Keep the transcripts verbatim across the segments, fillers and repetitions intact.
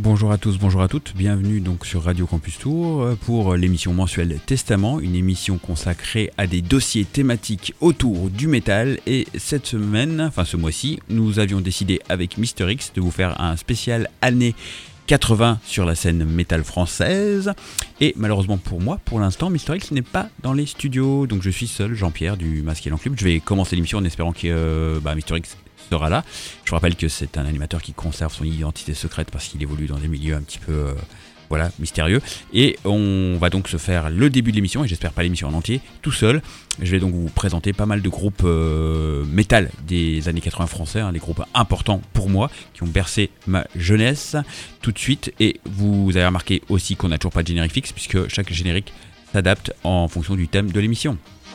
Bonjour à tous, bonjour à toutes, bienvenue donc sur Radio Campus Tour pour l'émission mensuelle Testament, une émission consacrée à des dossiers thématiques autour du métal. Et cette semaine, enfin ce mois-ci, nous avions décidé avec Mister X de vous faire un spécial année quatre-vingts sur la scène métal française. Et malheureusement pour moi, pour l'instant, Mister X n'est pas dans les studios, donc je suis seul, Jean-Pierre du Masque et l'Enclume. Je vais commencer l'émission en espérant que euh, bah, Mister X sera là. Je vous rappelle que c'est un animateur qui conserve son identité secrète parce qu'il évolue dans des milieux un petit peu euh, voilà, mystérieux. Et on va donc se faire le début de l'émission, et j'espère pas l'émission en entier, tout seul. Je vais donc vous présenter pas mal de groupes euh, métal des années quatre-vingts français, hein, des groupes importants pour moi, qui ont bercé ma jeunesse tout de suite. Et vous avez remarqué aussi qu'on n'a toujours pas de générique fixe, puisque chaque générique s'adapte en fonction du thème de l'émission.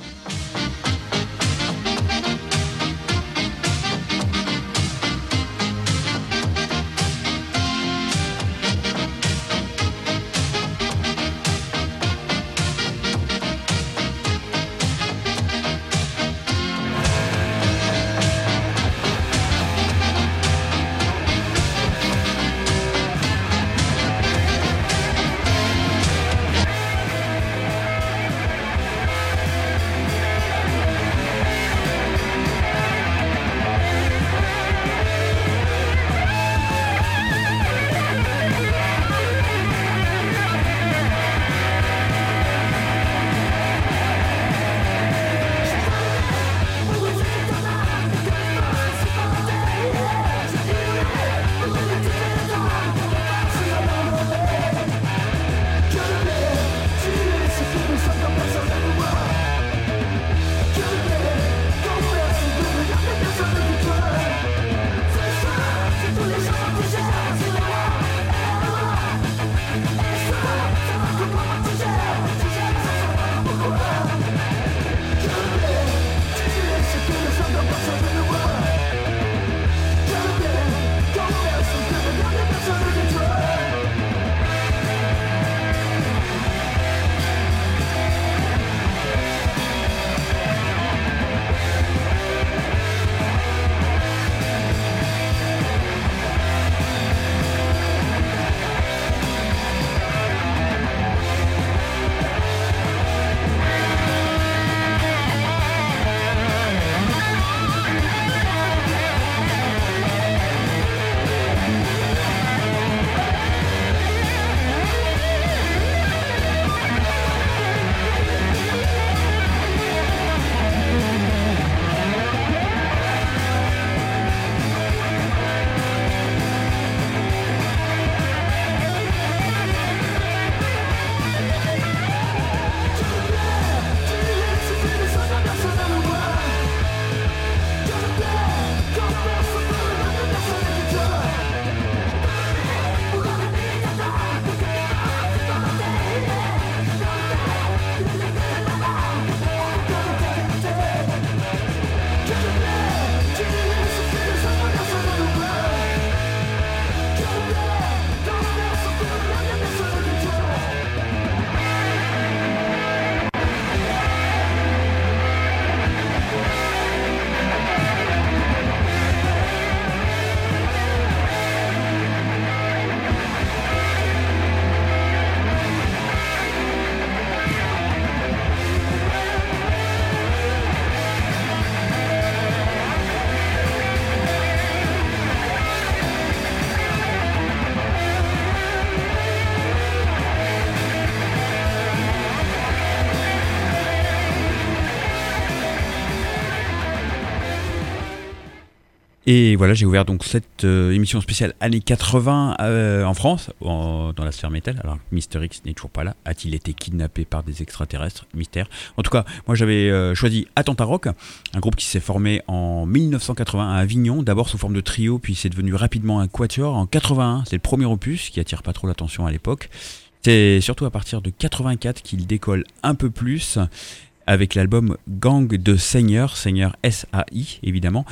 Et voilà, j'ai ouvert donc cette euh, émission spéciale années quatre-vingts euh, en France, en, dans la sphère métal. Alors, Mister X n'est toujours pas là. A-t-il été kidnappé par des extraterrestres? Mystère. En tout cas, moi j'avais euh, choisi Attentat Rock, un groupe qui s'est formé en dix-neuf cent quatre-vingts à Avignon, d'abord sous forme de trio, puis c'est devenu rapidement un quatuor en quatre-vingt-un. C'est le premier opus qui attire pas trop l'attention à l'époque. C'est surtout à partir de quatre-vingt-quatre qu'il décolle un peu plus, avec l'album Gang de Seigneur, Seigneur S A I évidemment,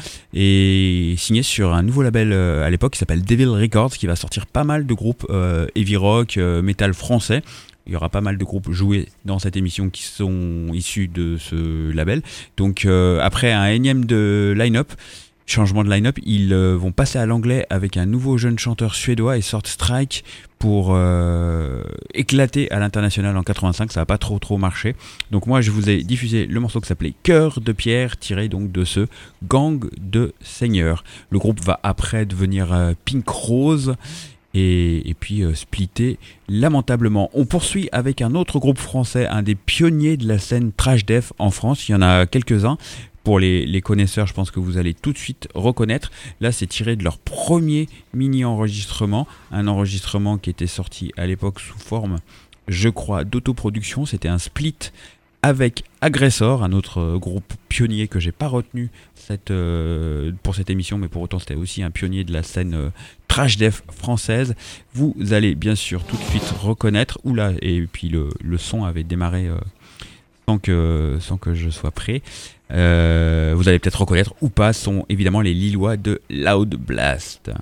et signé sur un nouveau label euh, à l'époque qui s'appelle Devil Records, qui va sortir pas mal de groupes euh, heavy rock, euh, metal français. Il y aura pas mal de groupes joués dans cette émission qui sont issus de ce label. Donc euh, après un énième de line-up, Changement de line-up, ils euh, vont passer à l'anglais avec un nouveau jeune chanteur suédois et Sword Strike pour euh, éclater à l'international en quatre-vingt-cinq. Ça n'a pas trop trop marché. Donc moi je vous ai diffusé le morceau qui s'appelait Cœur de pierre, tiré donc de ce Gang de Seigneurs. Le groupe va après devenir euh, Pink Rose et, et puis euh, splitter lamentablement. On poursuit avec un autre groupe français, un des pionniers de la scène trash death en France. Il y en a quelques-uns. Pour les, les connaisseurs, je pense que vous allez tout de suite reconnaître. Là, c'est tiré de leur premier mini-enregistrement. Un enregistrement qui était sorti à l'époque sous forme, je crois, d'autoproduction. C'était un split avec Aggressor, un autre groupe pionnier que j'ai pas retenu cette, euh, pour cette émission, mais pour autant c'était aussi un pionnier de la scène euh, trash death française. Vous allez bien sûr tout de suite reconnaître. Oula, et puis le, le son avait démarré euh, sans, que, sans que je sois prêt. Euh, vous allez peut-être reconnaître ou pas, sont évidemment les Lillois de Loud Blast.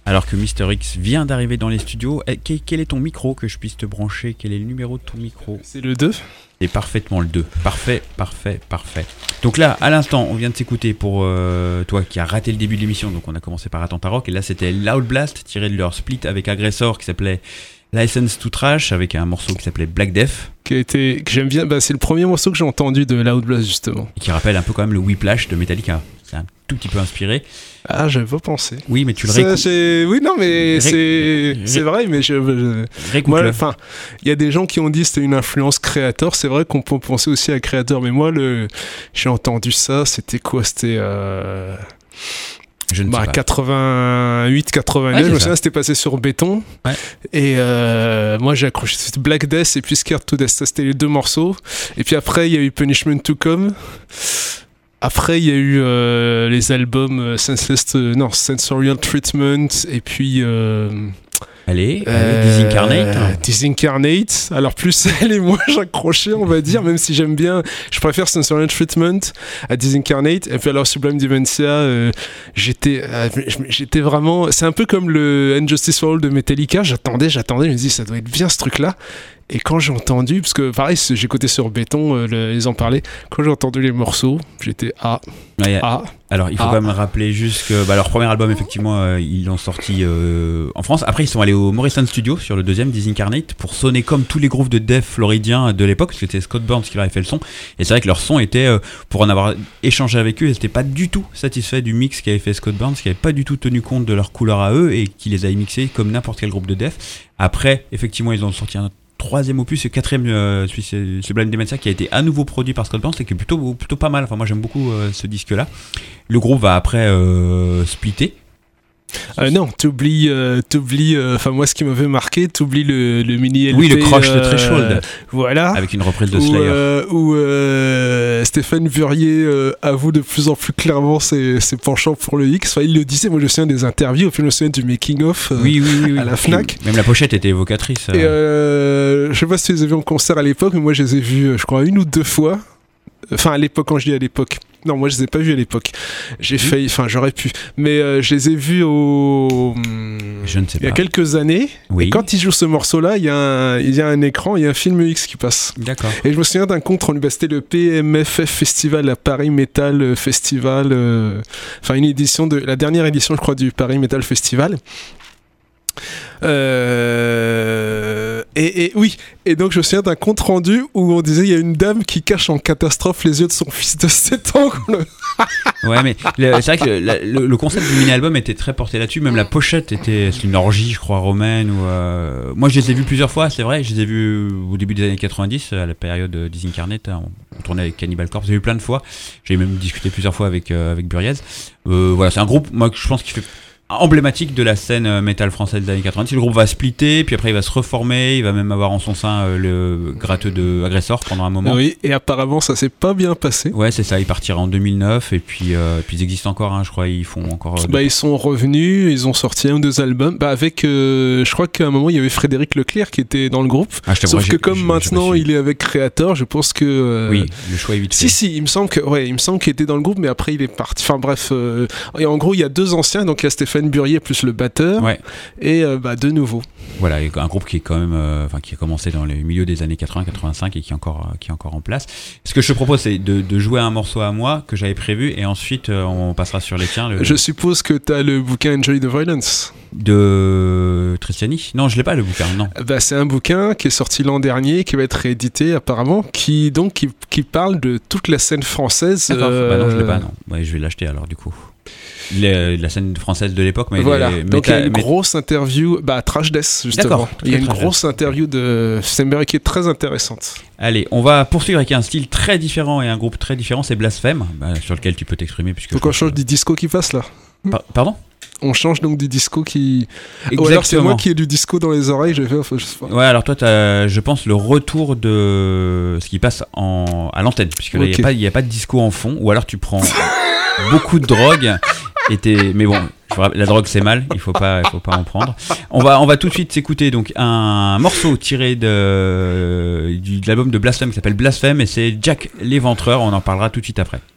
Alors que Mister X vient d'arriver dans les studios, quel est ton micro, que je puisse te brancher? Quel est le numéro de ton micro? C'est le deux. C'est parfaitement le deux. Parfait, parfait, parfait. Donc là, à l'instant, on vient de s'écouter pour euh, toi qui as raté le début de l'émission. Donc on a commencé par Attenta Rock. Et là, c'était Loud Blast, tiré de leur split avec Aggressor qui s'appelait License to Trash, avec un morceau qui s'appelait Black Death. Qui a été, que j'aime bien. Bah, c'est le premier morceau que j'ai entendu de Loud Blast, justement. Et qui rappelle un peu quand même le Whiplash de Metallica. C'est un tout petit peu inspiré. Ah, j'avais pas pensé. Oui, mais tu le réécoutes. Oui, non, mais Ré... c'est Ré... c'est vrai, mais je, je... moi, enfin, il y a des gens qui ont dit que c'était une influence Creator. C'est vrai qu'on peut penser aussi à Creator, mais moi, le, j'ai entendu ça. C'était quoi? C'était euh... Je ne bah, sais pas. quatre-vingt-huit quatre-vingt-neuf, ouais, je me souviens, c'était passé sur Béton. Ouais. Et euh, moi, j'ai accroché. C'était Black Death et puis Scared to Death. Ça, c'était les deux morceaux. Et puis après, il y a eu Punishment to Come. Après, il y a eu euh, les albums euh, Senseless, euh, non, Sensorial Treatment, et puis... Euh, allez, euh, allez, Disincarnate. Hein. Disincarnate. Alors, plus elle et moi, j'accrochais, on va dire, même si j'aime bien... Je préfère Sensorial Treatment à Disincarnate. Et puis alors, Sublime Dementia, euh, j'étais, euh, j'étais vraiment... C'est un peu comme le Injustice for All de Metallica. J'attendais, j'attendais, je me dis, ça doit être bien ce truc-là. Et quand j'ai entendu, parce que pareil, j'ai écouté sur Béton, euh, le, ils en parlaient, quand j'ai entendu les morceaux, j'étais ah, ouais, ah. Alors il faut ah. quand même rappeler juste que bah, leur premier album, effectivement, euh, ils l'ont sorti euh, en France. Après, ils sont allés au Morrison Studio sur le deuxième, Disincarnate, pour sonner comme tous les groupes de death floridiens de l'époque, parce que c'était Scott Burns qui leur avait fait le son. Et c'est vrai que leur son était, euh, pour en avoir échangé avec eux, ils n'étaient pas du tout satisfaits du mix qu'avait fait Scott Burns, qui n'avait pas du tout tenu compte de leur couleur à eux et qui les avait mixés comme n'importe quel groupe de death. Après, effectivement, ils ont sorti un troisième opus et quatrième euh, Sublime Dementia qui a été à nouveau produit par Scott Burns et qui est plutôt, plutôt pas mal. Enfin, moi j'aime beaucoup euh, ce disque là. Le groupe va après euh, splitter. Euh, non, t'oublies, euh, t'oublies, enfin euh, moi ce qui m'avait marqué, t'oublies le, le mini L P. Oui, le Crush euh, de Threshold. Voilà. Avec une reprise de où, Slayer. Euh, où euh, Stéphane Burier euh, avoue de plus en plus clairement ses, ses penchants pour le X. Enfin, il le disait, moi je me souviens des interviews, je me souviens du making-of euh, oui, oui, oui, oui. à la Fnac. Même la pochette était évocatrice. Euh... Et euh, je sais pas si tu les as vus en concert à l'époque, mais moi je les ai vus, je crois, une ou deux fois. Enfin, à l'époque, quand je dis à l'époque. Non, moi, je les ai pas vus à l'époque. J'ai mmh. failli, enfin, j'aurais pu. Mais euh, je les ai vus au... Je ne sais pas. Il y a quelques années. Oui. Et quand ils jouent ce morceau-là, il y a un, il y a un écran, il y a un film X qui passe. D'accord. Et je me souviens d'un compte rendu, bah, c'était le P M F F Festival, la Paris Metal Festival. Euh... Enfin, une édition de... La dernière édition, je crois, du Paris Metal Festival. Euh... Et, et oui, et donc je me souviens d'un compte rendu où on disait il y a une dame qui cache en catastrophe les yeux de son fils de sept ans. Ouais, mais le, c'est vrai que le, le, le concept du mini-album était très porté là-dessus, même la pochette était une orgie, je crois, romaine. Ou, euh... Moi je les ai vus plusieurs fois, c'est vrai, je les ai vus au début des années quatre-vingt-dix, à la période Disincarnate, on, on tournait avec Cannibal Corpse, j'ai vu plein de fois, j'ai même discuté plusieurs fois avec, euh, avec Buriez. Euh, voilà, c'est un groupe, moi je pense qu'il fait emblématique de la scène métal française des années quatre-vingt-dix. Le groupe va splitter, puis après il va se reformer, il va même avoir en son sein euh, le gratteux de Aggressor pendant un moment. Oui, et apparemment ça s'est pas bien passé. Ouais, c'est ça, il partira en deux mille neuf, et puis, euh, puis ils existent encore, hein, je crois, ils font encore... Euh, bah, ils sont revenus, ils ont sorti un ou deux albums, bah, avec, euh, je crois qu'à un moment il y avait Frédéric Leclerc qui était dans le groupe, ah, sauf vrai, que comme j'ai, maintenant j'ai il est avec Creator, je pense que... Euh... Oui, le choix est vite fait. Si, si, il me semble que, ouais, il me semble qu'il était dans le groupe, mais après il est parti, enfin bref, euh... et en gros il y a deux anciens, donc il y a Stéphane Burier plus le batteur, ouais. et euh, bah, de nouveau. Voilà, un groupe qui est quand même, euh, enfin qui a commencé dans le milieu des années quatre-vingts quatre-vingt-cinq et qui est encore, qui est encore en place. Ce que je te propose, c'est de, de jouer un morceau à moi que j'avais prévu, et ensuite euh, on passera sur les tiens. Le... Je suppose que t'as le bouquin Enjoy the Violence de Tristiani. Non, je l'ai pas le bouquin, non. Bah, c'est un bouquin qui est sorti l'an dernier, qui va être réédité apparemment, qui donc qui, qui parle de toute la scène française. D'accord. Euh... Bah non, je l'ai pas, non. Ouais, je vais l'acheter alors du coup. Les, la scène française de l'époque, mais voilà. Les, donc méta, il y a une mé... grosse interview, bah Trash Death justement. D'accord, il y a une Trash grosse Death. interview de Stenberg qui est très intéressante. Allez, on va poursuivre avec un style très différent et un groupe très différent, c'est Blasphème, bah, sur lequel tu peux t'exprimer puisque. Faut qu'on change que... du disco qui passe là. Pa- pardon. On change donc du disco qui. Exactement. Ou alors c'est moi qui ai du disco dans les oreilles. J'ai fait. Enfin, je sais pas. Ouais, alors toi, t'as, je pense, le retour de ce qui passe en à l'antenne, puisque là, il okay. n'y a, a pas de disco en fond, ou alors tu prends beaucoup de drogue. Et t'es... Mais bon, la drogue c'est mal, il faut pas, il faut pas en prendre. On va, on va tout de suite s'écouter donc un morceau tiré de, de l'album de Blasphème qui s'appelle Blasphème, et c'est Jack l'Éventreur. On en parlera tout de suite après.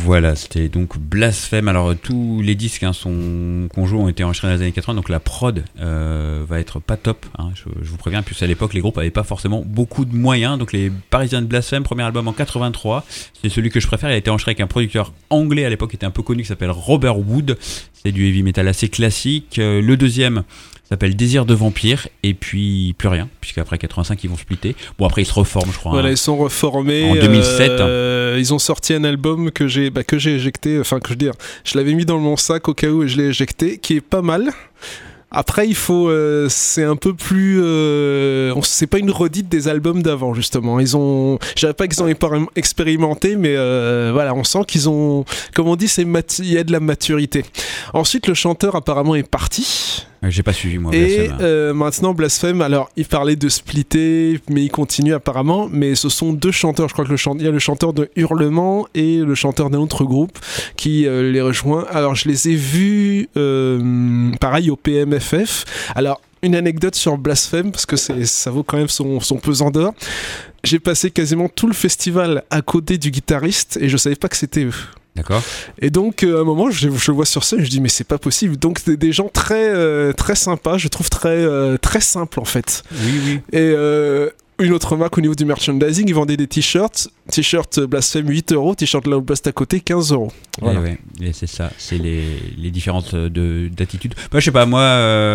Voilà, c'était donc Blasphème. Alors tous les disques hein, sont, qu'on joue ont été enregistrés dans les années quatre-vingts, donc la prod euh, va être pas top. Hein, je, je vous préviens, puisque à l'époque les groupes n'avaient pas forcément beaucoup de moyens. Donc les Parisiens de Blasphème, premier album en quatre-vingt-trois, c'est celui que je préfère. Il a été enregistré avec un producteur anglais à l'époque qui était un peu connu, qui s'appelle Robert Wood. C'est du heavy metal assez classique. Euh, le deuxième s'appelle Désir de vampire, et puis plus rien, puisqu'après quatre-vingt-cinq ils vont splitter. Bon, après ils se reforment, je crois. Voilà, hein, ils sont reformés en deux mille sept. Euh, ils ont sorti un album que j'ai, bah, que j'ai éjecté, enfin que je veux dire, je l'avais mis dans mon sac au cas où et je l'ai éjecté, qui est pas mal. Après, il faut, euh, c'est un peu plus, euh, on, c'est pas une redite des albums d'avant justement. Ils ont, je dirais pas qu'ils ont expérimenté, mais euh, voilà, on sent qu'ils ont, comme on dit, c'est mat- il y a de la maturité. Ensuite, le chanteur apparemment est parti. J'ai pas suivi moi. Et Blasphème. euh, maintenant Blasphème, alors il parlait de splitter, mais il continue apparemment. Mais ce sont deux chanteurs, je crois que le chant... il y a le chanteur de Hurlement et le chanteur d'un autre groupe qui euh, les rejoint. Alors je les ai vus, euh, pareil au P M F F. Alors une anecdote sur Blasphème parce que c'est, ça vaut quand même son, son pesant d'or. J'ai passé quasiment tout le festival à côté du guitariste et je savais pas que c'était eux. D'accord. Et donc euh, à un moment je, je le vois sur scène, je dis mais c'est pas possible. Donc des, des gens très euh, très sympas, je trouve très euh, très simples en fait. Oui oui. Et euh, une autre remarque au niveau du merchandising, ils vendaient des t-shirts, t-shirt Blasphème huit euros, t-shirt Loud Blast à côté quinze euros. Voilà. Et ouais, et c'est ça, c'est les, les différences de, d'attitude. Bah, je sais pas, moi,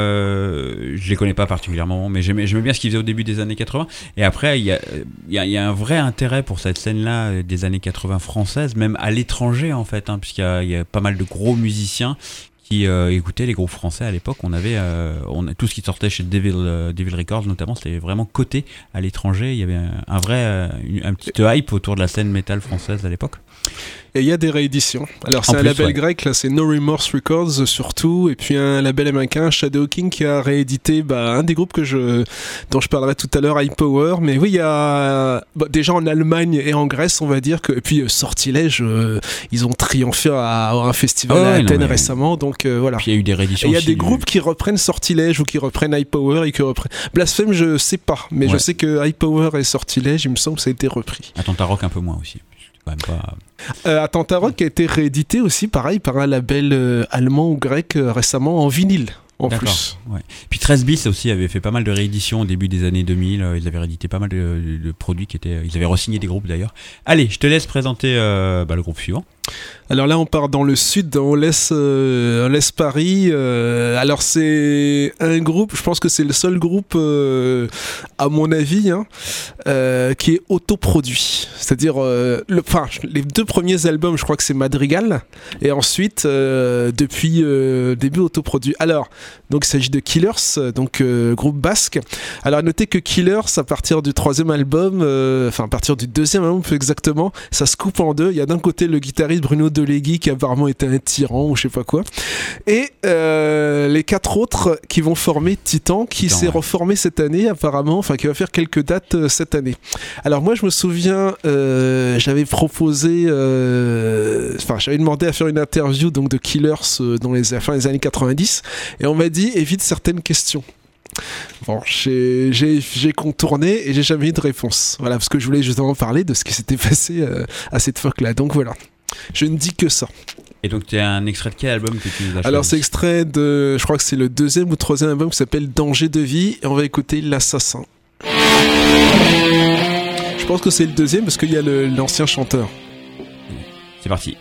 euh, je les connais pas particulièrement, mais j'aimais, j'aimais bien ce qu'ils faisaient au début des années quatre-vingts. Et après, il y a, y, a, y a un vrai intérêt pour cette scène-là des années quatre-vingts françaises, même à l'étranger en fait, hein, puisqu'il y a, y a pas mal de gros musiciens qui euh, écoutaient les groupes français à l'époque. On avait euh, on a, tout ce qui sortait chez Devil, euh, Devil Records notamment, c'était vraiment coté à l'étranger. Il y avait un, un vrai euh, une, un petit hype autour de la scène métal française à l'époque. Et il y a des rééditions. Alors c'est En un plus, label ouais. grec, là c'est No Remorse Records surtout, et puis un label américain, Shadow King, qui a réédité bah, un des groupes que je, dont je parlerai tout à l'heure, High Power. Mais oui, il y a bah, déjà en Allemagne et en Grèce, on va dire que, et puis euh, Sortilège, euh, ils ont triomphé à, à un festival oh, à ouais, Athènes non, mais... récemment, donc euh, voilà. Puis il y a eu des rééditions. Et il y a aussi, des du... groupes qui reprennent Sortilège ou qui reprennent High Power et qui reprennent Blasphème, je sais pas, mais ouais. je sais que High Power et Sortilège, il me semble que ça a été repris. Attentat Rock un peu moins aussi. Quand même pas... Euh, Attentat Rock a été réédité aussi, pareil, par un label euh, allemand ou grec euh, récemment en vinyle. En D'accord, plus. ouais. Puis treize bis aussi avait fait pas mal de rééditions au début des années deux mille. Ils avaient réédité pas mal de, de, de produits qui étaient. Ils avaient re-signé des groupes d'ailleurs. Allez, je te laisse présenter euh, bah, le groupe suivant. Alors là, on part dans le sud, on laisse, euh, on laisse Paris. Euh, alors c'est un groupe, je pense que c'est le seul groupe, euh, à mon avis, hein, euh, qui est autoproduit. C'est-à-dire, euh, le, enfin, les deux premiers albums, je crois que c'est Madrigal, et ensuite, euh, depuis euh, début autoproduit. Alors, donc il s'agit de Killers, donc euh, groupe basque. Alors notez que Killers, à partir du troisième album, euh, enfin à partir du deuxième album plus exactement, ça se coupe en deux. Il y a d'un côté le guitariste Bruno Delegui qui apparemment était un tyran ou je sais pas quoi, et euh, les quatre autres qui vont former Titan, qui Titan, s'est ouais. reformé cette année apparemment, enfin qui va faire quelques dates euh, cette année. Alors moi je me souviens, euh, j'avais proposé, euh, enfin j'avais demandé à faire une interview donc de Killers euh, dans les fin des années quatre-vingt-dix, et on m'a dit évite certaines questions. Bon, j'ai, j'ai, j'ai contourné et j'ai jamais eu de réponse. Voilà, parce que je voulais justement parler de ce qui s'était passé euh, à cette époque-là. Donc voilà, je ne dis que ça. Et donc tu as un extrait de quel album que tu nous as choisi ? Alors c'est extrait de, je crois que c'est le deuxième ou troisième album qui s'appelle Danger de vie, et on va écouter L'Assassin. Je pense que c'est le deuxième parce qu'il y a le, l'ancien chanteur. C'est parti.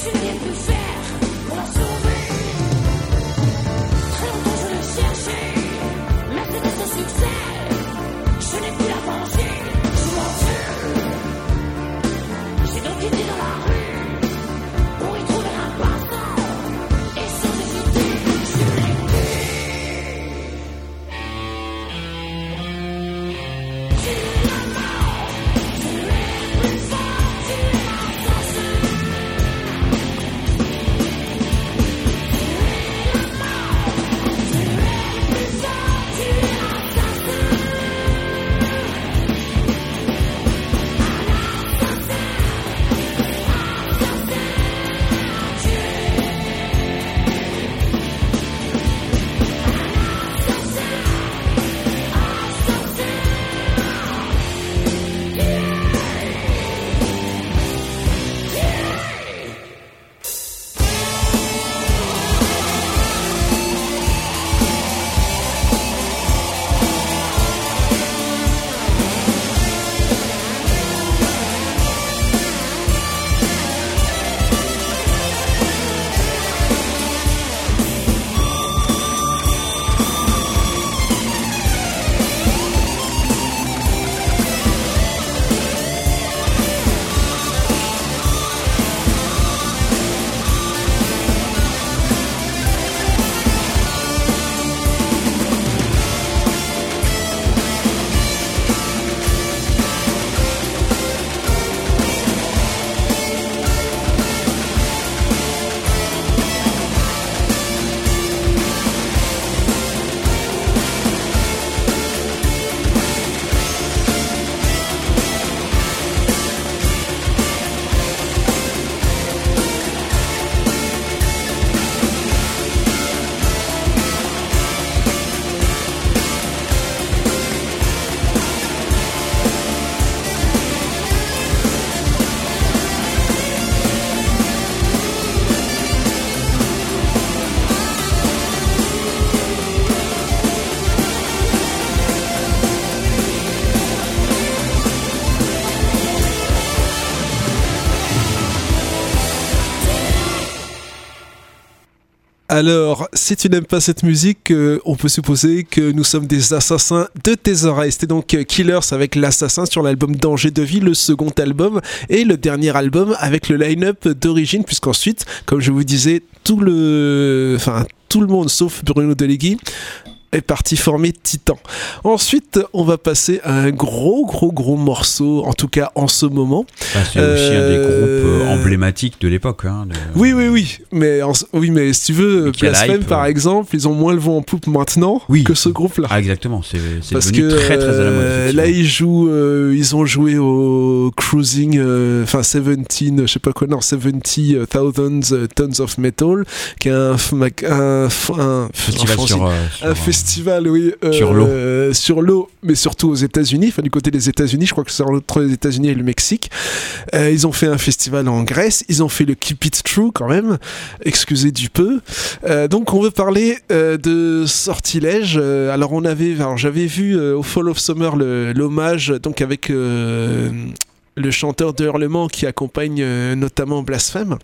Alors, si tu n'aimes pas cette musique, euh, on peut supposer que nous sommes des assassins de tes oreilles. C'était donc euh, Killers avec l'Assassin sur l'album Danger de vie, le second album, et le dernier album avec le line-up d'origine, puisqu'ensuite, comme je vous disais, tout le, enfin, tout le monde sauf Bruno Delegui est parti former Titan. Ensuite, on va passer à un gros, gros, gros morceau, en tout cas en ce moment. Ah, c'est euh... aussi un des groupes euh, emblématiques de l'époque. Hein, de... Oui, oui, oui. Mais, en... oui, mais si tu veux, Blasphème, par exemple, ils ont moins le vent en poupe maintenant oui. que ce groupe-là. Ah, exactement. C'est, c'est Parce devenu que, très, très à la mode. Euh, là, ils jouent, euh, ils ont joué au Cruising, enfin, euh, dix-sept, je sais pas quoi, non, seventy thousand Tons of Metal, qui est un, un, un, festival un, sur, euh, sur un festival festival, oui, euh, sur l'eau, euh, sur l'eau, mais surtout aux États-Unis, enfin du côté des États-Unis, je crois que c'est entre les États-Unis et le Mexique. Euh, ils ont fait un festival en Grèce, ils ont fait le Keep It True quand même, excusez du peu. Euh, donc on veut parler euh, de Sortilège. Euh, alors on avait, alors j'avais vu euh, au Fall of Summer le, l'hommage, donc avec euh, le chanteur de Hurlement qui accompagne euh, notamment Blasphème.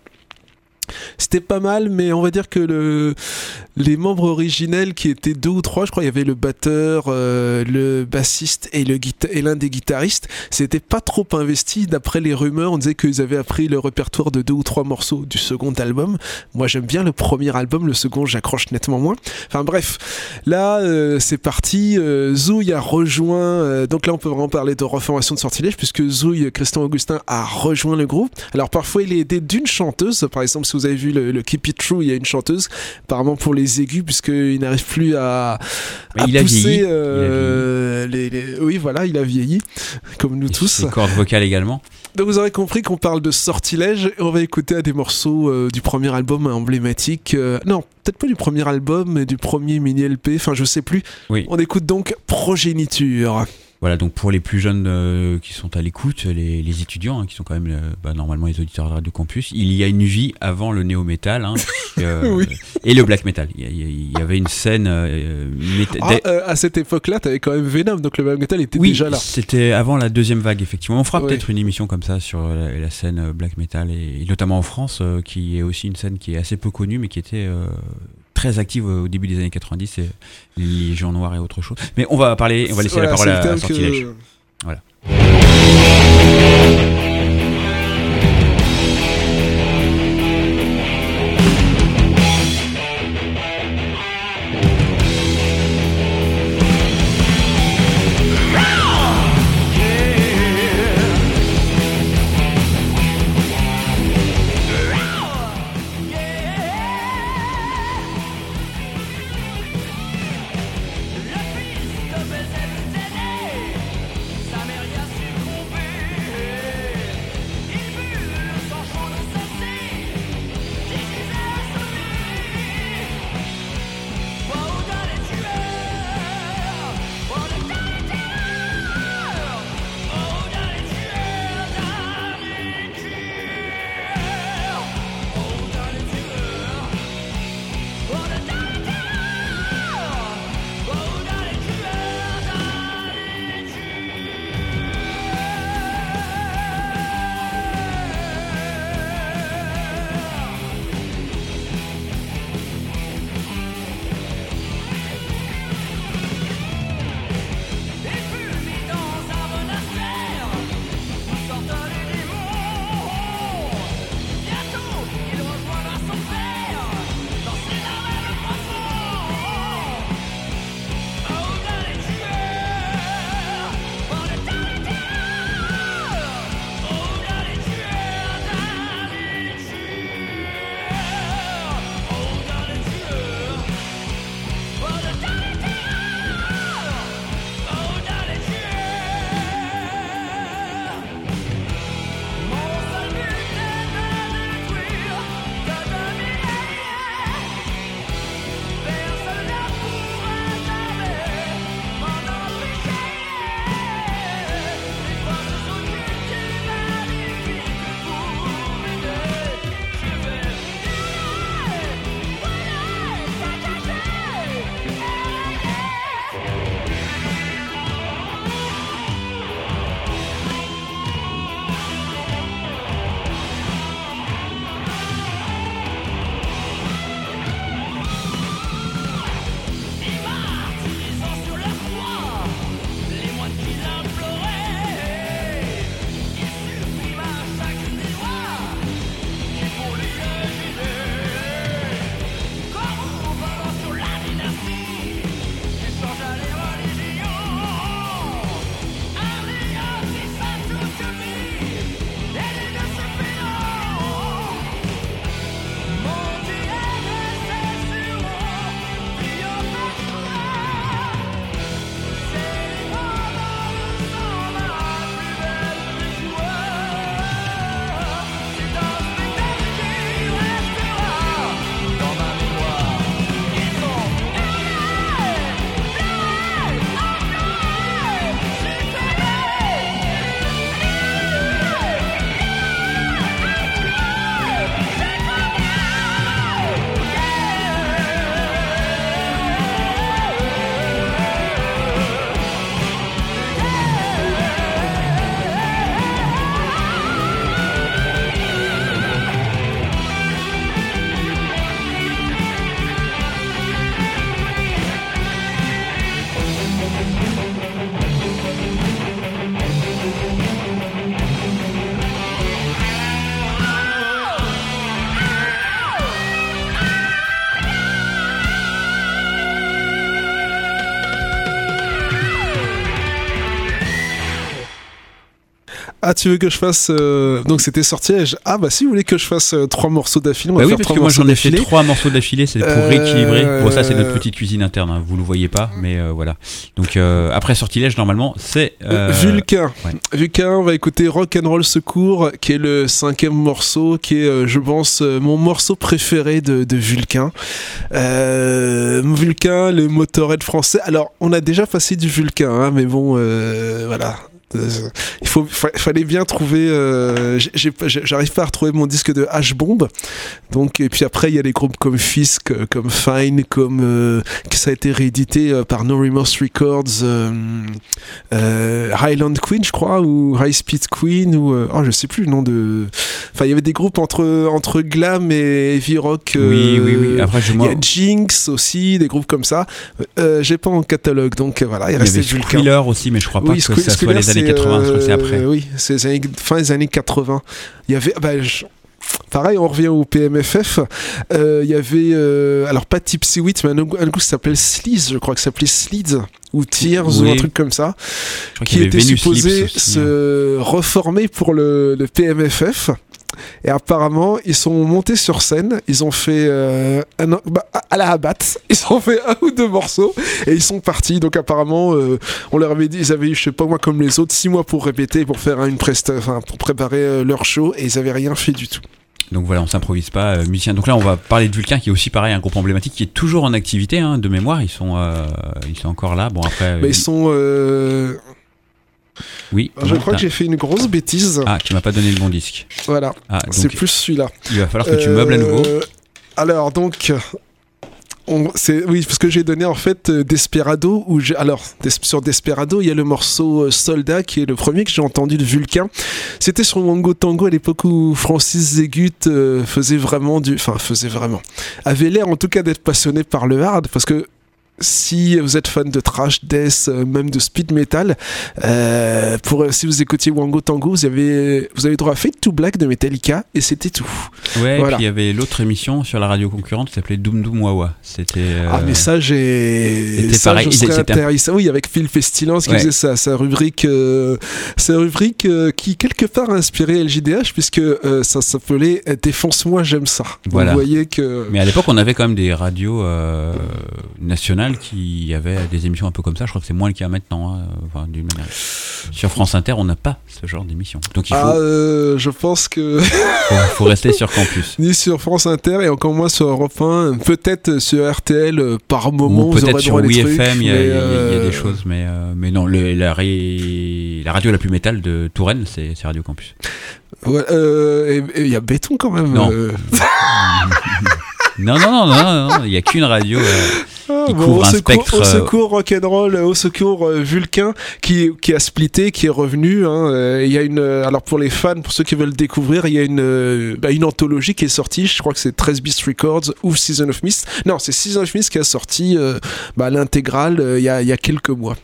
C'était pas mal, mais on va dire que le, les membres originels qui étaient deux ou trois, je crois, il y avait le batteur, euh, le bassiste et, le guita- et l'un des guitaristes, c'était pas trop investi. D'après les rumeurs, on disait qu'ils avaient appris le répertoire de deux ou trois morceaux du second album. Moi, j'aime bien le premier album, le second, j'accroche nettement moins. Enfin bref, là, euh, c'est parti. Euh, Zouille a rejoint, euh, donc là, on peut vraiment parler de reformation de Sortilège, puisque Zouille, Christian Augustin, a rejoint le groupe. Alors parfois, il est aidé d'une chanteuse, par exemple, si vous avez vu le, le Keep It True, il y a une chanteuse, apparemment pour les aigus, puisqu'il n'arrive plus à, à il pousser. A euh, il a les, les, oui, voilà, il a vieilli, comme nous et tous. Ses cordes vocales également. Donc vous aurez compris qu'on parle de Sortilège, et on va écouter à des morceaux euh, du premier album emblématique. Euh, non, peut-être pas du premier album, mais du premier mini-L P, enfin je sais plus. Oui. On écoute donc Progéniture. Voilà, donc pour les plus jeunes euh, qui sont à l'écoute, les, les étudiants, hein, qui sont quand même euh, bah, normalement les auditeurs de Radio Campus, il y a une vie avant le néo-metal hein, euh, oui. et le black metal. Il y, il y avait une scène... Euh, méta- ah, euh, à cette époque-là, t'avais quand même Venom, donc le black metal était oui, déjà là. C'était avant la deuxième vague, effectivement. On fera ouais. peut-être une émission comme ça sur la, la scène black metal, et, et notamment en France, euh, qui est aussi une scène qui est assez peu connue, mais qui était... Euh, très active au début des années quatre-vingt-dix, et les Légions Noires et autre chose. Mais on va parler, on va laisser voilà, la parole à, à Sortilège. Que... Voilà. America. Ah, tu veux que je fasse. Euh... Donc c'était sorti. Je... Ah, bah si vous voulez que je fasse euh, trois morceaux d'affilée, on va bah faire oui, trois parce que moi j'en ai fait d'affilée. trois morceaux d'affilée, c'est pour euh... rééquilibrer. Bon, ça c'est notre petite cuisine interne, hein. Vous le voyez pas, mais euh, voilà. Donc euh, après Sortilège, normalement, c'est. Euh... Vulcain. Ouais. Vulcain, on va écouter Rock and Roll Secours, qui est le cinquième morceau, qui est, euh, je pense, euh, mon morceau préféré de, de Vulcain. Euh, Vulcain, le Motorhead français. Alors, on a déjà passé du Vulcain, hein, mais bon, euh, voilà. Il faut, fallait bien trouver. Euh, j'ai, j'arrive pas à retrouver mon disque de H-Bomb. Donc, et puis après, il y a des groupes comme Fisk, comme Fine, comme euh, que ça a été réédité euh, par No Remorse Records, euh, euh, Highland Queen, je crois, ou High Speed Queen, ou euh, oh, je sais plus le nom de. Enfin, il y avait des groupes entre entre glam et heavy rock. Euh, oui, oui, oui. Après, je il y a Jinx aussi, des groupes comme ça. Euh, j'ai pas en catalogue, donc voilà. Il, il y avait Squealer aussi, mais je crois pas oui, que ça soit les années quatre-vingts, je c'est après. Euh, oui, c'est les années, fin des années quatre-vingts. Il y avait, bah, je, pareil, on revient au P M F F. Il euh, y avait, euh, alors pas Tipsy Wit, mais un, un groupe qui s'appelait Sleaze, je crois que ça s'appelait Sleaze ou Tears oui. ou un truc comme ça, qui était supposé aussi, se hein. reformer pour le, le P M F F. Et apparemment, ils sont montés sur scène, ils ont fait euh, un, bah, à la Habat, ils ont fait un ou deux morceaux et ils sont partis. Donc apparemment, euh, on leur avait dit, ils avaient eu, je sais pas moi, comme les autres, six mois pour répéter, pour faire une presta, enfin pour préparer euh, leur show, et ils avaient rien fait du tout. Donc voilà, on s'improvise pas euh, musicien. Donc là, on va parler de Vulcain, qui est aussi pareil, un groupe emblématique, qui est toujours en activité, hein, de mémoire. Ils sont, euh, ils sont encore là. Bon après. Mais euh, ils sont. Euh... Oui. Je crois que j'ai fait une grosse bêtise. Ah, tu m'as pas donné le bon disque. Voilà. Ah, c'est plus celui-là. Il va falloir que tu meubles à nouveau. Euh, alors donc, on, c'est oui parce que j'ai donné en fait euh, Desperado où j'ai, alors des, sur Desperado il y a le morceau euh, Soldat qui est le premier que j'ai entendu de Vulcain. C'était sur Wango Tango à l'époque où Francis Zegut euh, faisait vraiment du, enfin faisait vraiment, avait l'air en tout cas d'être passionné par le hard parce que. Si vous êtes fan de thrash, death, même de speed metal, euh, pour, si vous écoutiez Wango Tango, vous avez, vous avez droit à Fade to Black de Metallica et c'était tout. Ouais, voilà. Et puis il y avait l'autre émission sur la radio concurrente qui s'appelait Doom Doom Wawa. C'était. Euh... Ah, mais ça, j'ai. C'était ça, pareil. Je serais intéressant. Un... Oui, avec Phil Pestilence qui ouais. faisait sa, sa rubrique, euh, sa rubrique euh, qui quelque part a inspiré L J D H puisque euh, ça s'appelait Défonce-moi, j'aime ça. Voilà. Vous voyez que. Mais à l'époque, on avait quand même des radios euh, nationales qui avaient des émissions un peu comme ça. Je crois que c'est moins le cas maintenant. Hein, enfin, d'une manière. Sur France Inter, on n'a pas ce genre d'émission. Donc il faut. Ah, euh, je pense que. faut, faut rester sur campus. Ni sur France Inter et encore moins sur Europe un. Peut-être sur R T L euh, par moment. Ou peut-être sur Oui F M. Il y, euh... y, y a des choses, mais euh, mais non. Le, la, ré... la radio la plus métal de Touraine, c'est, c'est Radio Campus. Ouais. Euh, et il y a Béton quand même. Non. Euh... non, non, non, non, non. Il n'y a qu'une radio. Euh... Qui bon, couvre au, un secours, spectre, au secours rock'n'roll, au secours euh, Vulcain qui, qui a splitté, qui est revenu. Hein. Euh, il y a une, alors pour les fans, pour ceux qui veulent découvrir, il y a une, euh, bah, une anthologie qui est sortie. Je crois que c'est treize Beast Records ou Season of Mist. Non, c'est Season of Mist qui a sorti euh, bah, l'intégrale euh, il y a, il y a quelques mois.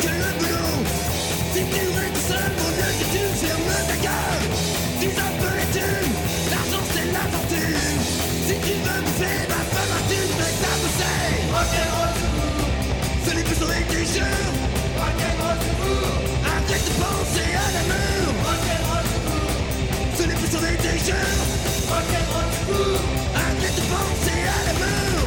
Dis un peu les thune, l'argent c'est la fortune. Si tu veux bouffer, va falloir que tu te mettes à bosser. Rock'n'roll secours, ce n'est plus sauver tes jeux. Rock'n'roll secours, arrête de penser à l'amour. Rock'n'roll secours, ce n'est plus sauver tes jeux. Rock'n'roll secours, arrête de penser à l'amour.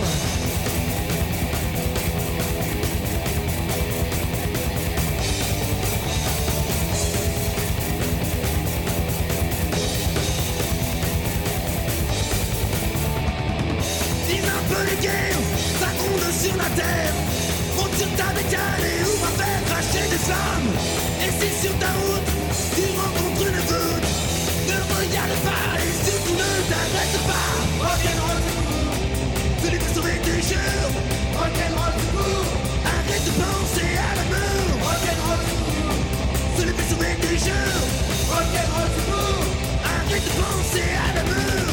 Les guerres, ça gronde sur la terre. Monte sur ta bécane et où va faire cracher des flammes. Et si sur ta route, tu rencontres une goutte, ne regarde pas et surtout ne t'arrête pas. Rock'n'roll secours, tu n'es plus sauvé tes jours. Rock'n'roll secours, arrête de penser à l'amour. Rock'n'roll secours, tu n'es plus sauvé tes jours. Rock'n'roll secours, arrête de penser à l'amour.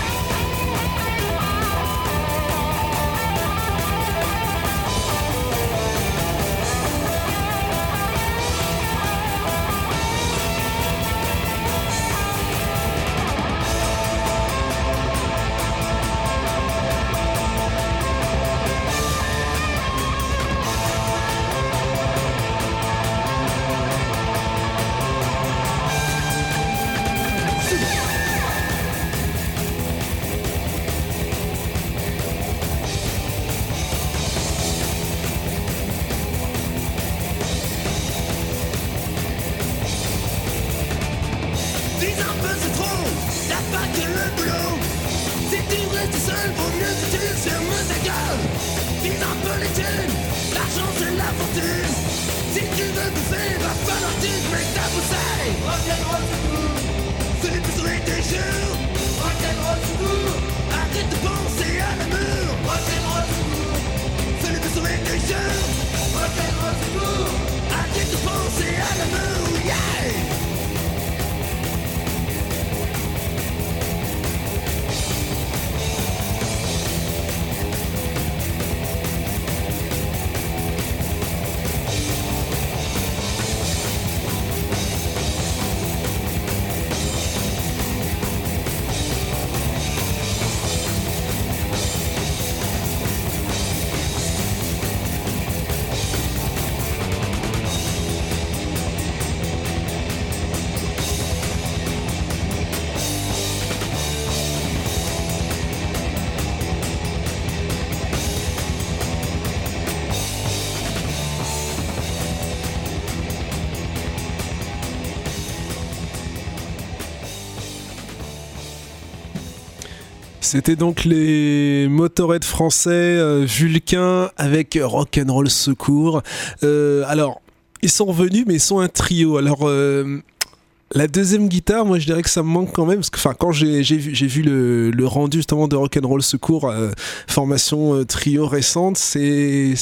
C'était donc les Motorhead français, euh, Vulcain avec Rock'n'Roll Secours. Euh, alors, ils sont revenus, mais ils sont un trio. Alors, euh, la deuxième guitare, moi je dirais que ça me manque quand même, parce que enfin, quand j'ai, j'ai vu, j'ai vu le, le rendu justement de Rock'n'Roll Secours, euh, formation euh, trio récente, c'est,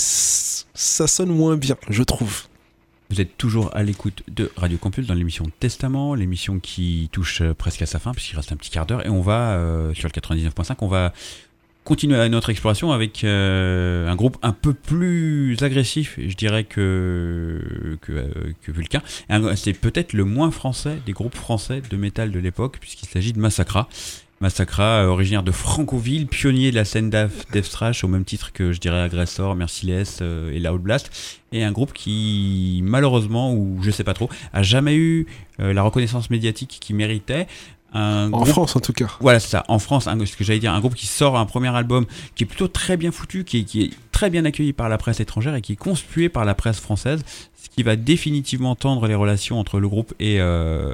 ça sonne moins bien, je trouve. Vous êtes toujours à l'écoute de Radio Campus dans l'émission Testament, l'émission qui touche presque à sa fin puisqu'il reste un petit quart d'heure, et on va, euh, sur le quatre-vingt-dix-neuf point cinq, on va continuer notre exploration avec euh, un groupe un peu plus agressif, je dirais, que, que, euh, que Vulcain. C'est peut-être le moins français des groupes français de métal de l'époque, puisqu'il s'agit de Massacra. Massacra, euh, originaire de Francoville, pionnier de la scène Death Thrash, au même titre que, je dirais, Aggressor, Merciless euh, et Loud Blast. Et un groupe qui, malheureusement, ou je sais pas trop, a jamais eu euh, la reconnaissance médiatique qu'il méritait. Un en groupe, France en tout cas. Voilà, c'est ça, en France, un, ce que j'allais dire, un groupe qui sort un premier album qui est plutôt très bien foutu, qui est, qui est très bien accueilli par la presse étrangère et qui est conspué par la presse française, ce qui va définitivement tendre les relations entre le groupe et, euh,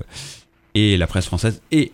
et la presse française et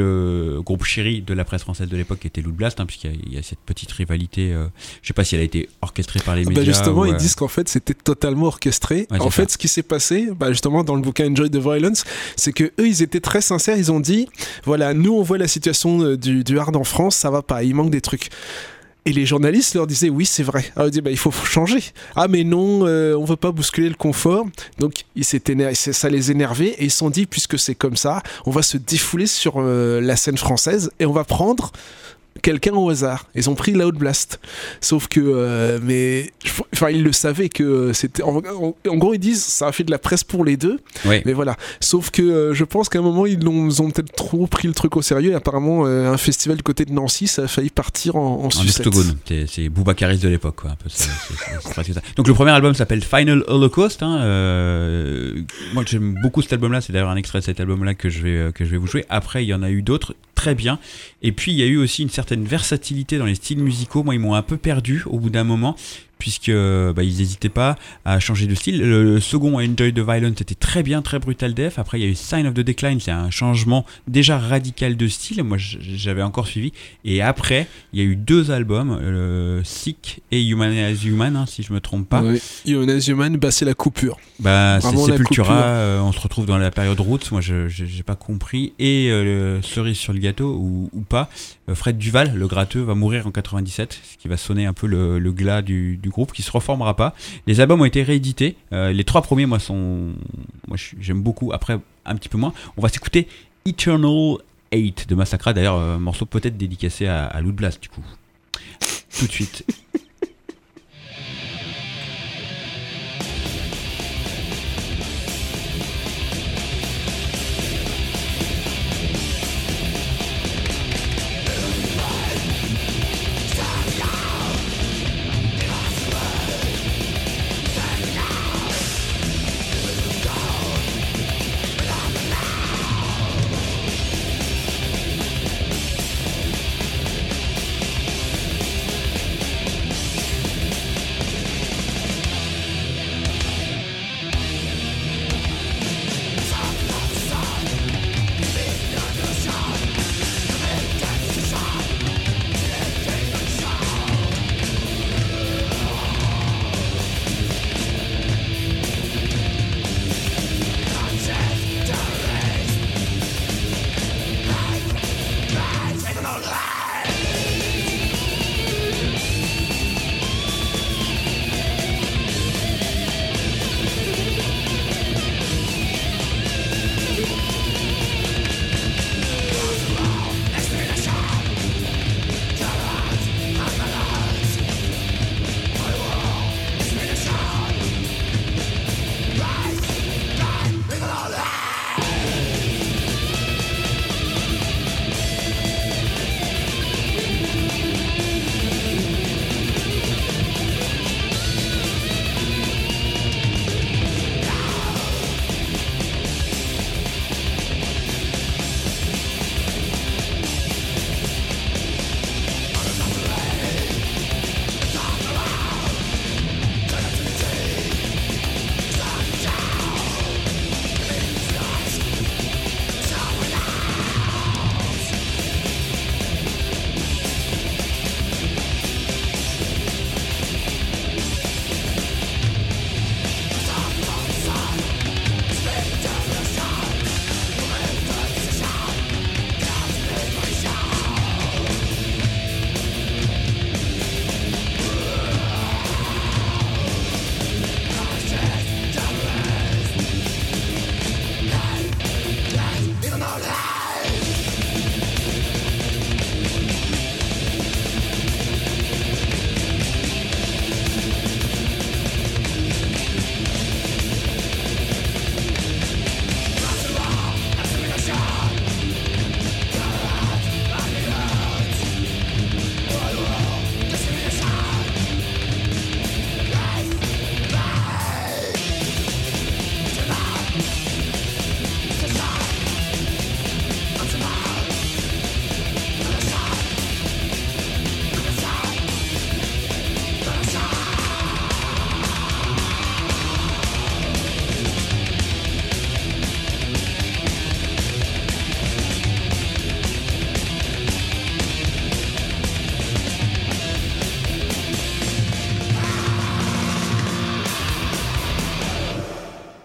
le groupe chéri de la presse française de l'époque qui était Loud Blast, hein, puisqu'il y a, il y a cette petite rivalité, euh, je sais pas si elle a été orchestrée par les bah médias. Justement, ou, ils euh... disent qu'en fait c'était totalement orchestré. Ouais, en fait, ça. ce qui s'est passé, bah justement dans le bouquin Enjoy the Violence, c'est que eux ils étaient très sincères, ils ont dit voilà, nous on voit la situation du, du hard en France, ça va pas, il manque des trucs. Et les journalistes leur disaient oui c'est vrai. Alors ils disaient bah il faut changer. Ah mais non, euh, on veut pas bousculer le confort. Donc ils s'étaient éner- ça les énervait et ils se sont dit puisque c'est comme ça, on va se défouler sur euh, la scène française et on va prendre quelqu'un au hasard. Ils ont pris Loud Blast. Sauf que, euh, mais, enfin, ils le savaient que c'était. En, en, en gros, ils disent, ça a fait de la presse pour les deux. Ouais. Mais voilà. Sauf que euh, je pense qu'à un moment, ils ont, ils ont peut-être trop pris le truc au sérieux. Et apparemment, euh, un festival du côté de Nancy, ça a failli partir en, en, en sucette. octogone. C'est, c'est Boubacaris de l'époque, quoi. Un peu, c'est, c'est, c'est, c'est presque ça. Donc le premier album s'appelle Final Holocaust. Hein, euh, moi, j'aime beaucoup cet album-là. C'est d'ailleurs un extrait de cet album-là que je vais que je vais vous jouer. Après, il y en a eu d'autres très bien. Et puis, il y a eu aussi une certaine versatilité dans les styles musicaux. Moi, ils m'ont un peu perdu au bout d'un moment, puisque bah, ils n'hésitaient pas à changer de style. Le, le second, Enjoy the Violence, était très bien, très brutal def. Après, il y a eu Sign of the Decline, c'est un changement déjà radical de style. Moi, j'avais encore suivi. Et après, il y a eu deux albums, euh, Sick et Human as Human, hein, si je me trompe pas. Oui. Human as Human, bah, c'est la coupure. Bah, c'est Vraiment Sepultura, euh, on se retrouve dans la période Roots, moi je j'ai pas compris. Et euh, cerise sur le gâteau, ou, ou pas, euh, Fred Duval, le gratteux, va mourir en quatre-vingt-dix-sept, ce qui va sonner un peu le, le glas du, du groupe, qui se reformera pas. Les albums ont été réédités, euh, les trois premiers, moi, sont, moi j'aime beaucoup, après un petit peu moins. On va s'écouter Eternal Hate de Massacra, d'ailleurs, euh, morceau peut-être dédicacé à, à Loud Blast, du coup. Tout de suite.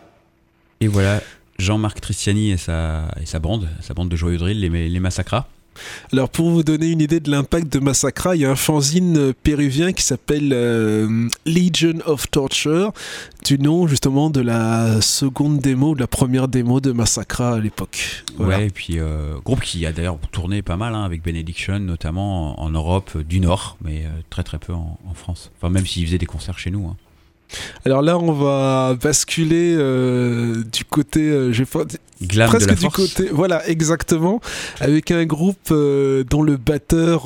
Et voilà, Jean-Marc Tristiani et sa, et sa bande, sa bande de joyeux drill, les, les Massacra. Alors pour vous donner une idée de l'impact de Massacra, il y a un fanzine péruvien qui s'appelle euh, Legion of Torture, du nom justement de la seconde démo, de la première démo de Massacra à l'époque. Voilà. Ouais, et puis euh, groupe qui a d'ailleurs tourné pas mal hein, avec Benediction, notamment en, en Europe du Nord, mais euh, très très peu en, en France. Enfin même s'ils faisaient des concerts chez nous. Hein. Alors là, on va basculer euh, du côté, euh, j'ai pas Glam presque de la du force. côté, voilà, exactement, avec un groupe euh, dont le batteur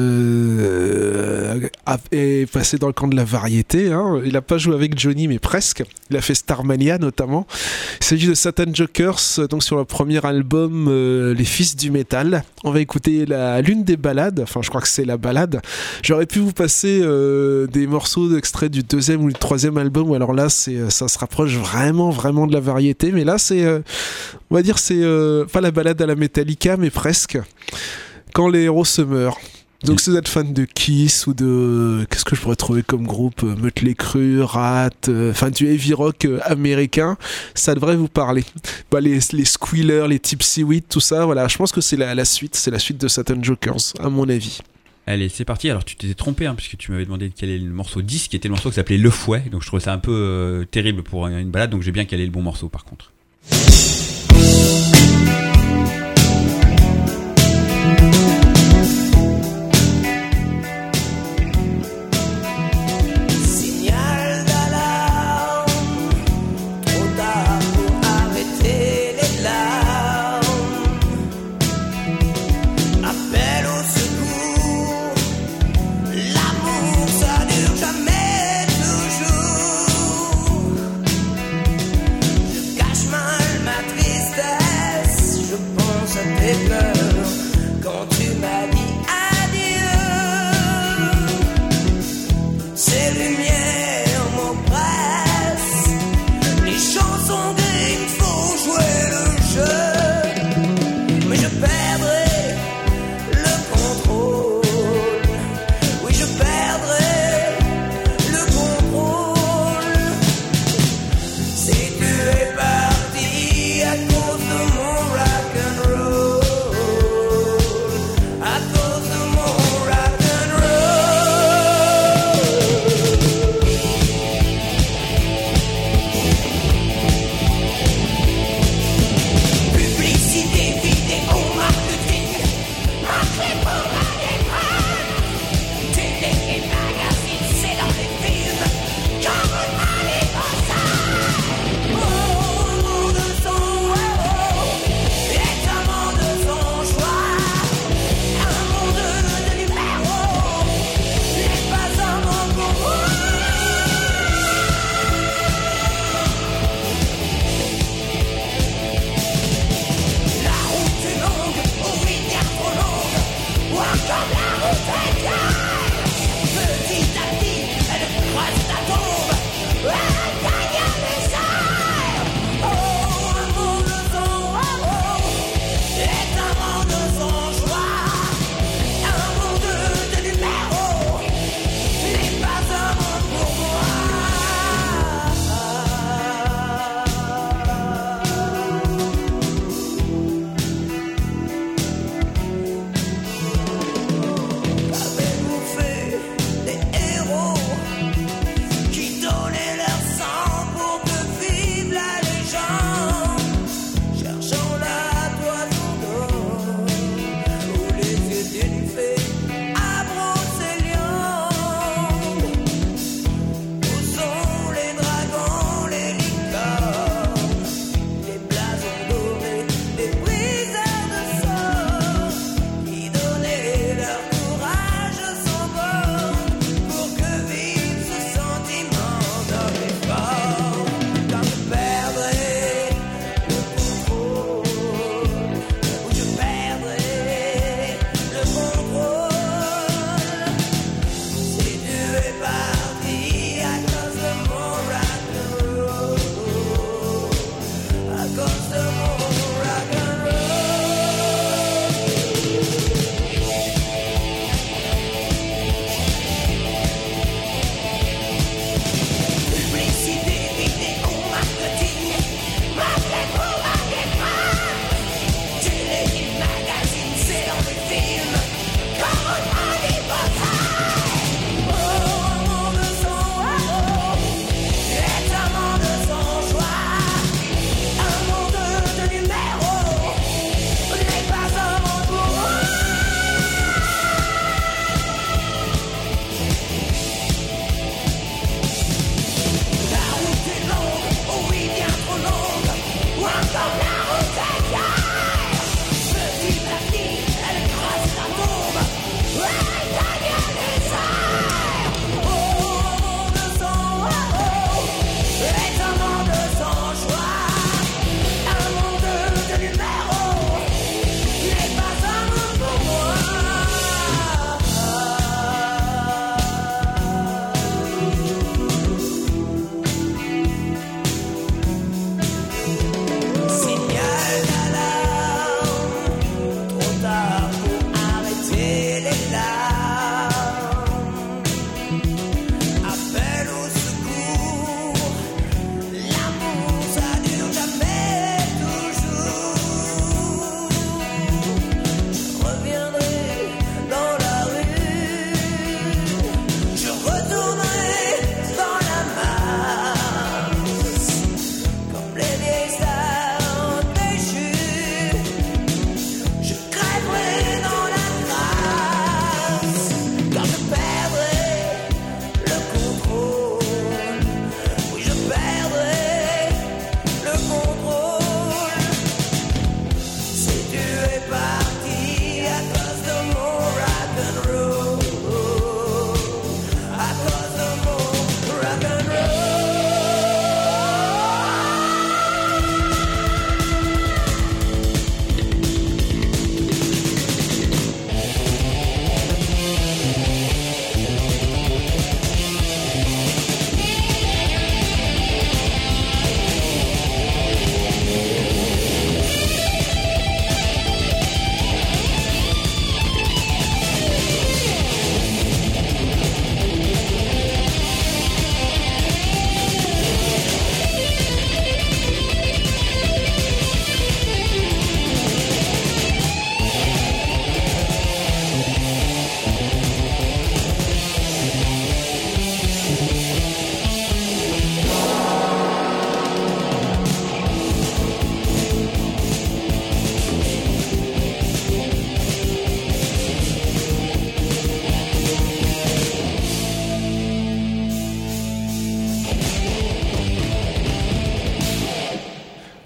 euh, a, est passé dans le camp de la variété. Hein. Il n'a pas joué avec Johnny, mais presque. Il a fait Starmania notamment. Il s'agit de Satan Jokers, donc sur leur premier album, euh, Les Fils du Métal. On va écouter la, l'une des ballades. Enfin, je crois que c'est la ballade. J'aurais pu vous passer euh, des morceaux d'extraits du deuxième ou du troisième album. Ou alors là, c'est, ça se rapproche vraiment, vraiment de la variété. Mais là, c'est euh, on va dire c'est euh, pas la balade à la Metallica, mais presque. Quand les héros se meurent. Donc si vous êtes fan de Kiss ou de... Qu'est-ce que je pourrais trouver comme groupe, Mötley Crüe, Rat, enfin euh, du heavy rock euh, américain, ça devrait vous parler. Bah, les, les Squealers, les Tipsy Wit, tout ça, voilà. Je pense que c'est la, la suite, c'est la suite de Satan Jokers, à mon avis. Allez, c'est parti. Alors tu t'étais trompé hein, puisque tu m'avais demandé quel est le morceau dix, qui était le morceau qui s'appelait Le Fouet. Donc je trouvais ça un peu euh, terrible pour une balade, donc j'ai bien calé le bon morceau par contre. Cache ma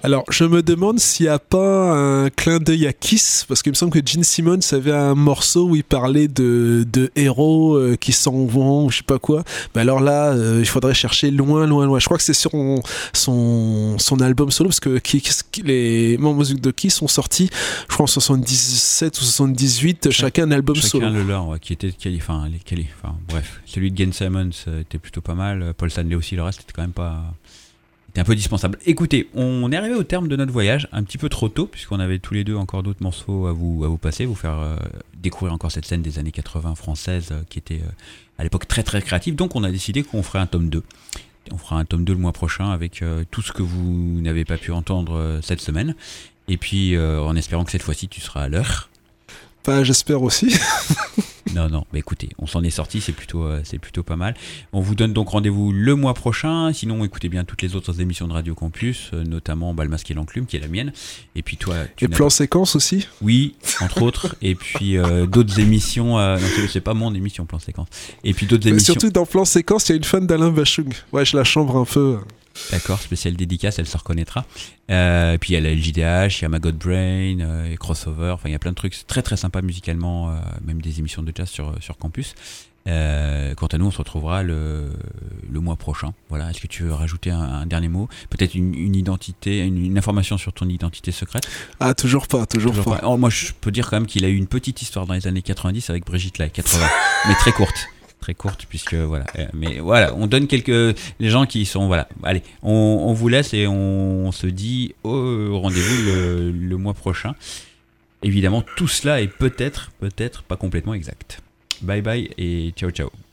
Alors, je me demande s'il n'y a pas un clin d'œil à Kiss, parce qu'il me semble que Gene Simmons avait un morceau où il parlait de, de héros euh, qui s'en vont, ou je sais pas quoi. Mais alors là, euh, il faudrait chercher loin, loin, loin. Je crois que c'est sur son, son, son album solo, parce que Kiss, les membres de Kiss sont sortis, je crois en soixante-dix-sept ou soixante-dix-huit, chacun un album Chacun solo. le leur, ouais, qui était quali- enfin, les quali- enfin, bref, celui de Gene Simmons euh, était plutôt pas mal, Paul Stanley aussi, le reste était quand même pas... C'était un peu dispensable. Écoutez, on est arrivé au terme de notre voyage, un petit peu trop tôt, puisqu'on avait tous les deux encore d'autres morceaux à vous, à vous passer, vous faire euh, découvrir encore cette scène des années quatre-vingts française euh, qui était euh, à l'époque très très créative. Donc on a décidé qu'on ferait un tome deux. On fera un tome deux le mois prochain avec euh, tout ce que vous n'avez pas pu entendre euh, cette semaine. Et puis euh, en espérant que cette fois-ci tu seras à l'heure. Bah, j'espère aussi. Non, non, bah écoutez, on s'en est sorti, c'est plutôt, euh, c'est plutôt pas mal. On vous donne donc rendez-vous le mois prochain. Sinon, écoutez bien toutes les autres émissions de Radio Campus, euh, notamment Bal Masqué et l'Enclume, qui est la mienne. Et puis toi, tu Et n'as plan pas- séquence aussi. Oui, entre autres. Et puis euh, d'autres émissions. Euh... Non, c'est- c'est pas mon émission, Plan Séquence. Et puis d'autres Mais émissions. surtout dans plan séquence, il y a une fan d'Alain Bachung. Ouais, je la chambre un peu. D'accord, spéciale dédicace, elle se reconnaîtra. Euh, puis il y a la L J D H, il y a Maggot Brain, euh, et Crossover, enfin il y a plein de trucs très très sympas musicalement, euh, même des émissions de jazz sur, sur campus. Euh, quant à nous, on se retrouvera le, le mois prochain. Voilà. Est-ce que tu veux rajouter un, un dernier mot? Peut-être une, une identité, une, une information sur ton identité secrète? Ah, toujours pas, toujours, Toujours pas. pas. Oh, moi je peux dire quand même qu'il a eu une petite histoire dans les années quatre-vingt-dix avec Brigitte Lai, quatre-vingts, mais très courte. Très courte puisque voilà, Euh, mais voilà, on donne quelques les gens qui sont voilà. Allez, on, on vous laisse et on, on se dit au rendez-vous le, le mois prochain. Évidemment, tout cela est peut-être peut-être pas complètement exact. Bye bye et ciao ciao.